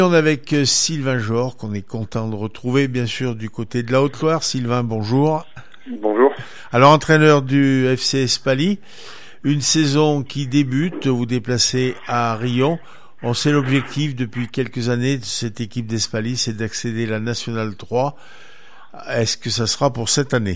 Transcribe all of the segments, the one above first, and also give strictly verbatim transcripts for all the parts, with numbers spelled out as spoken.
On est avec Sylvain Jor, qu'on est content de retrouver, bien sûr, du côté de la Haute-Loire. Sylvain, bonjour. Bonjour. Alors, entraîneur du F C Espaly, une saison qui débute, vous déplacez à Riom. On sait l'objectif depuis quelques années de cette équipe d'Espaly, c'est d'accéder à la Nationale trois. Est-ce que ça sera pour cette année?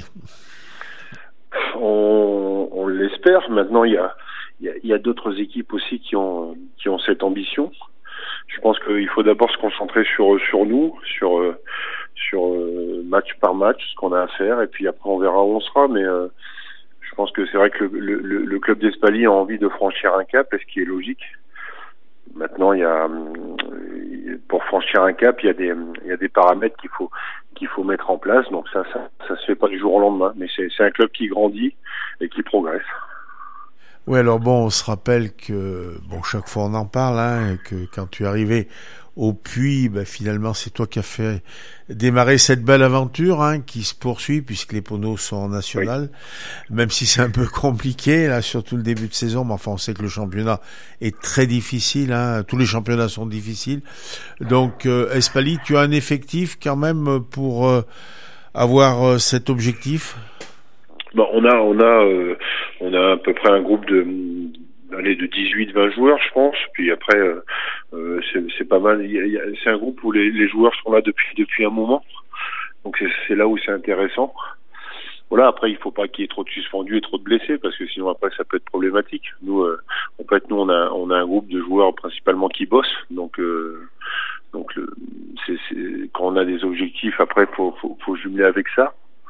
On, on l'espère. Maintenant, il y a, il y a, il y a d'autres équipes aussi qui ont, qui ont cette ambition. Je pense qu'il faut d'abord se concentrer sur sur nous, sur sur match par match, ce qu'on a à faire, et puis après on verra où on sera. Mais euh, je pense que c'est vrai que le, le, le club d'Espaly a envie de franchir un cap, et ce qui est logique. Maintenant, il y a pour franchir un cap, il y a des il y a des paramètres qu'il faut qu'il faut mettre en place. Donc ça ça ça se fait pas du jour au lendemain, mais c'est c'est un club qui grandit et qui progresse. Oui, alors bon, on se rappelle que, bon, chaque fois on en parle, hein, que quand tu es arrivé au Puy, ben, finalement, c'est toi qui as fait démarrer cette belle aventure, hein, qui se poursuit puisque les Poneaux sont en national. Oui. Même si c'est un peu compliqué, là, surtout le début de saison, mais enfin, on sait que le championnat est très difficile, hein. Tous les championnats sont difficiles. Donc, euh, Espaly, tu as un effectif quand même pour euh, avoir euh, cet objectif? Bon, on a, on a, euh, on a à peu près un groupe de, allez, de dix-huit vingt joueurs, je pense. Puis après, euh, euh, c'est, c'est pas mal. Il y a, il y a, c'est un groupe où les, les joueurs sont là depuis depuis un moment. Donc c'est, c'est là où c'est intéressant. Voilà. Après, il faut pas qu'il y ait trop de suspendus et trop de blessés, parce que sinon après ça peut être problématique. Nous, euh, en fait, nous on a, on a un groupe de joueurs principalement qui bossent. Donc euh, donc le, c'est, c'est, quand on a des objectifs, après faut faut, faut jumeler avec ça.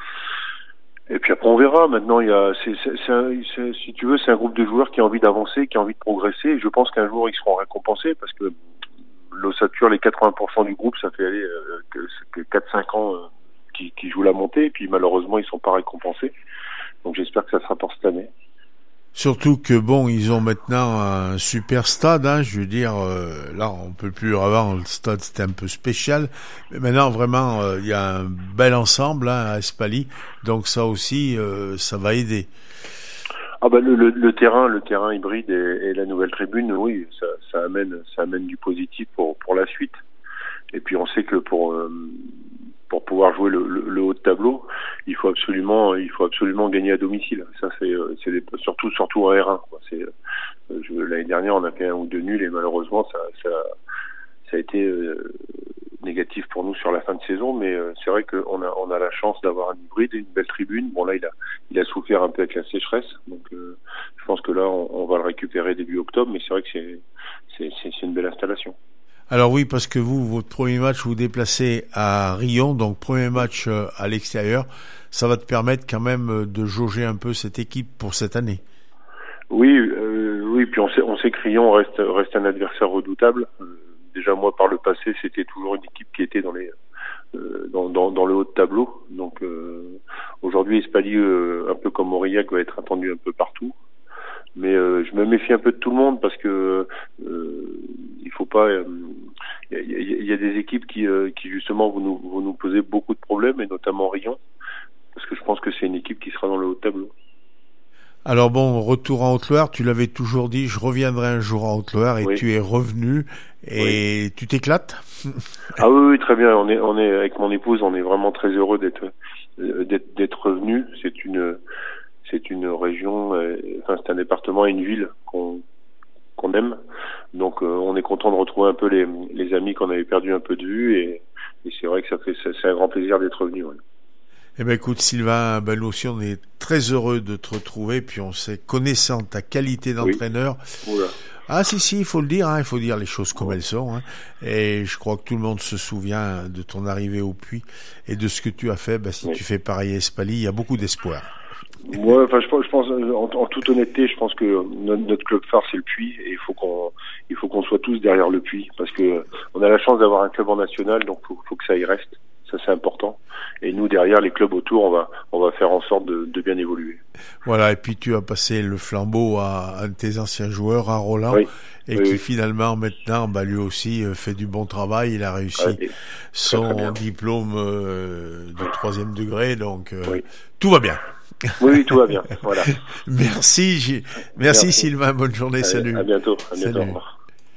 Et puis après on verra. Maintenant il y a, c'est, c'est, c'est, un, c'est, si tu veux, c'est un groupe de joueurs qui a envie d'avancer, qui a envie de progresser. Et je pense qu'un jour ils seront récompensés, parce que l'ossature, les quatre-vingts pour cent du groupe, ça fait aller euh, que quatre cinq ans euh, qui, qui jouent la montée. Et puis malheureusement ils sont pas récompensés. Donc j'espère que ça sera pour cette année. Surtout que bon, ils ont maintenant un super stade, hein, je veux dire, euh, là on peut plus, avant le stade c'était un peu spécial, mais maintenant vraiment euh, il y a un bel ensemble, hein, à Espaly, donc ça aussi euh, ça va aider. Ah bah le, le, le terrain, le terrain hybride et, et la nouvelle tribune, oui, ça, ça amène, ça amène du positif pour pour la suite. Et puis on sait que pour euh, pour pouvoir jouer le, le, le haut de tableau, il faut absolument, il faut absolument gagner à domicile. Ça c'est, c'est des, surtout, surtout en R un, quoi. C'est, je, l'année dernière, on a fait un ou deux nuls et malheureusement, ça, ça, ça a été euh, négatif pour nous sur la fin de saison. Mais euh, c'est vrai qu'on a, on a la chance d'avoir un hybride et une belle tribune. Bon là, il a, il a souffert un peu avec la sécheresse, donc euh, je pense que là, on, on va le récupérer début octobre. Mais c'est vrai que c'est, c'est, c'est, c'est une belle installation. Alors oui, parce que vous, votre premier match, vous vous déplacez à Riom, donc premier match à l'extérieur, ça va te permettre quand même de jauger un peu cette équipe pour cette année. Oui, euh, oui. Puis on sait, on sait que Riom reste, reste un adversaire redoutable. Euh, déjà moi, par le passé, c'était toujours une équipe qui était dans les, euh, dans, dans, dans le haut de tableau. Donc euh, aujourd'hui, Espaly, euh, un peu comme Aurillac, va être attendu un peu partout. Mais euh, je me méfie un peu de tout le monde, parce que euh, il faut pas. Il euh, y, y, y a des équipes qui, euh, qui justement vont nous, vont nous poser beaucoup de problèmes, et notamment Riom, parce que je pense que c'est une équipe qui sera dans le haut de tableau. Alors bon, retour en Haute-Loire, tu l'avais toujours dit, je reviendrai un jour en Haute-Loire, et oui. Tu es revenu et oui. Tu t'éclates. Ah oui, oui, très bien. On est, on est avec mon épouse, on est vraiment très heureux d'être, d'être, d'être revenu. C'est une C'est une région, euh, enfin c'est un département et une ville qu'on qu'on aime. Donc euh, on est content de retrouver un peu les, les amis qu'on avait perdu un peu de vue, et, et c'est vrai que ça fait c'est un grand plaisir d'être revenu. Ouais. Eh ben écoute Sylvain, ben nous aussi on est très heureux de te retrouver, puis on sait, connaissant ta qualité d'entraîneur. Oui. Oula. Ah si si, il faut le dire, hein, il faut dire les choses comme elles sont, hein. Et je crois que tout le monde se souvient de ton arrivée au Puy et de ce que tu as fait. Ben, si oui. Tu fais pareil à Espaly, il y a beaucoup d'espoir. Ouais, enfin, je pense, je pense en, en toute honnêteté, je pense que notre, notre club phare c'est le Puy, et il faut qu'on, il faut qu'on soit tous derrière le Puy, parce que on a la chance d'avoir un club en national, donc faut, faut que ça y reste. Ça c'est important. Et nous derrière, les clubs autour, on va, on va faire en sorte de, de bien évoluer. Voilà. Et puis tu as passé le flambeau à un de tes anciens joueurs, à Roland, oui. Et oui, qui oui. finalement maintenant, bah lui aussi fait du bon travail. Il a réussi ouais, son très, très diplôme euh, de troisième degré, donc euh, oui. Tout va bien. Oui, oui, tout va bien. Voilà. Merci, J... Merci, Merci Sylvain. Bonne journée. Allez, salut. À bientôt. À bientôt. Salut. Au revoir.